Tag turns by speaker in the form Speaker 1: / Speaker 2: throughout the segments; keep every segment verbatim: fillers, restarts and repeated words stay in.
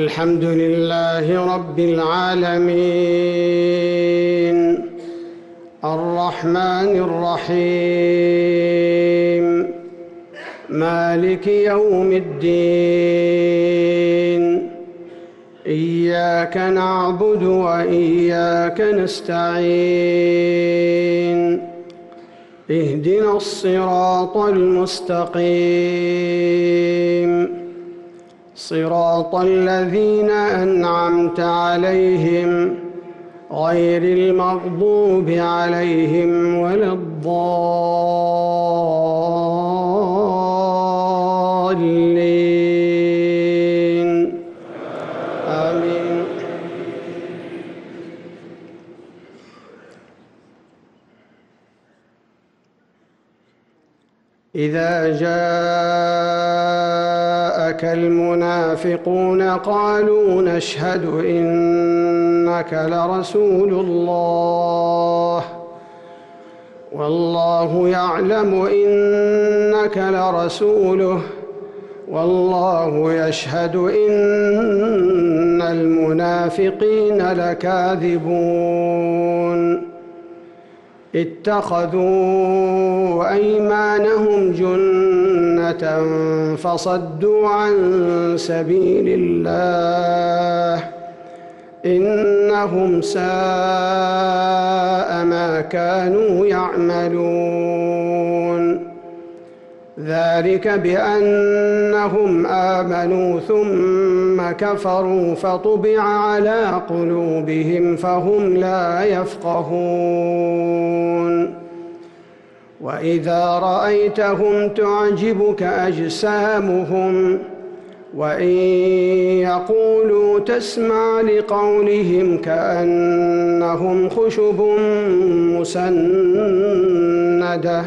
Speaker 1: الحمد لله رب العالمين الرحمن الرحيم مالك يوم الدين إياك نعبد وإياك نستعين اهدنا الصراط المستقيم صراط الذين أنعمت عليهم غير المغضوب عليهم ولا الضالين آمين. إذا جاءك المنافقون قالوا نشهد إنك لرسول الله والله يعلم إنك لرسوله والله يشهد إن المنافقين لكاذبون اتخذوا أيمانهم جنة فصدوا عن سبيل الله إنهم ساء ما كانوا يعملون ذلك بأنهم آمنوا ثم كفروا فطبع على قلوبهم فهم لا يفقهون وإذا رأيتهم تعجبك أجسامهم وإن يقولوا تسمع لقولهم كأنهم خشب مسندة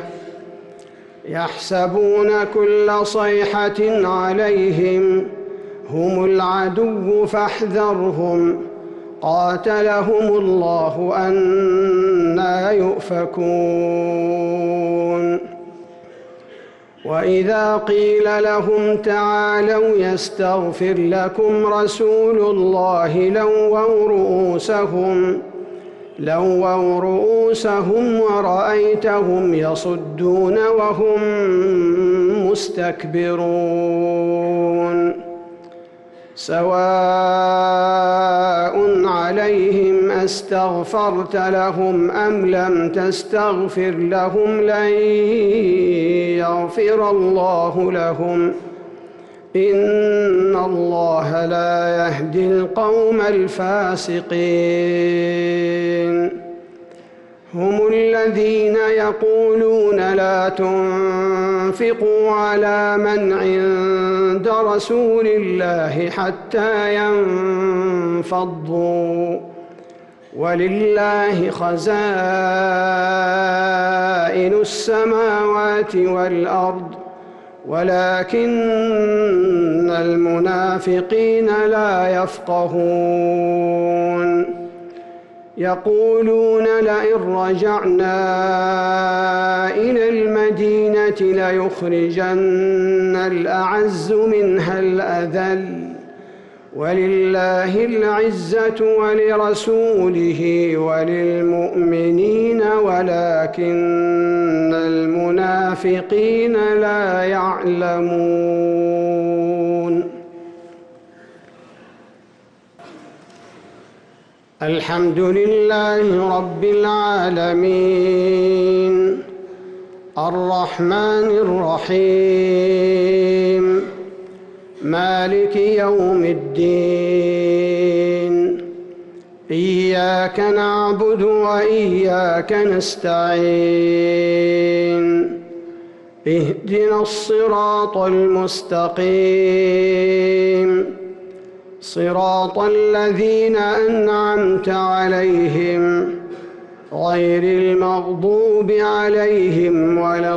Speaker 1: يحسبون كل صيحة عليهم هم العدو فاحذرهم قاتلهم الله أنى يؤفكون وإذا قيل لهم تعالوا يستغفر لكم رسول الله لووا رؤوسهم لووا رؤوسهم ورأيتهم يصدون وهم مستكبرون سواء عليهم أستغفرت لهم أم لم تستغفر لهم لن يغفر الله لهم إن الله لا يهدي القوم الفاسقين هم الذين يقولون لا تنفقوا على من عند رسول الله حتى ينفضوا ولله خزائن السماوات والأرض ولكن المنافقين لا يفقهون يقولون لئن رجعنا إلى المدينة ليخرجن الأعز منها الأذل ولله العزة ولرسوله وللمؤمنين ولكن المنافقين لا يعلمون. الحمد لله رب العالمين الرحمن الرحيم مالك يوم الدين إياك نعبد وإياك نستعين اهدنا الصراط المستقيم صراط الذين أنعمت عليهم غير المغضوب عليهم ولا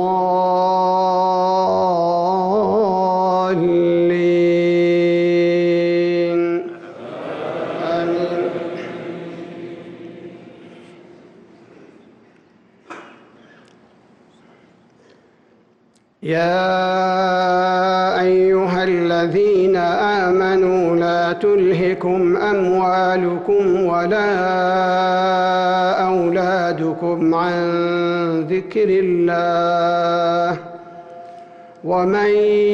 Speaker 1: الضالين آمين. يا أيها الذين الذين آمنوا لا تلهكم أموالكم ولا أولادكم عن ذكر الله ومن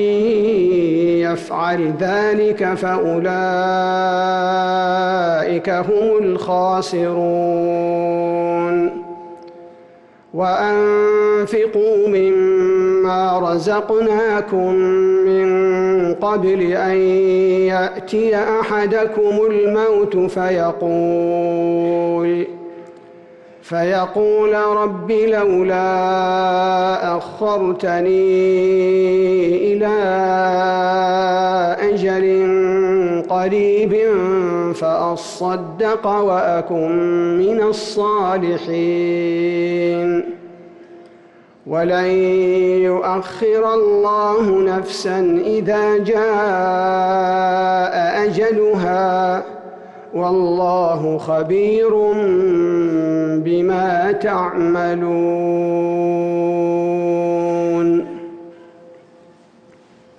Speaker 1: يفعل ذلك فأولئك هم الخاسرون وأنفقوا مما رزقناكم من قبل أن يأتي أحدكم الموت فيقول فيقول رب لولا أخرتني إلى أجل قريب فأصدق وأكن من الصالحين ولن يؤخر الله نفسا إذا جاء أجلها والله خبير بما تعملون.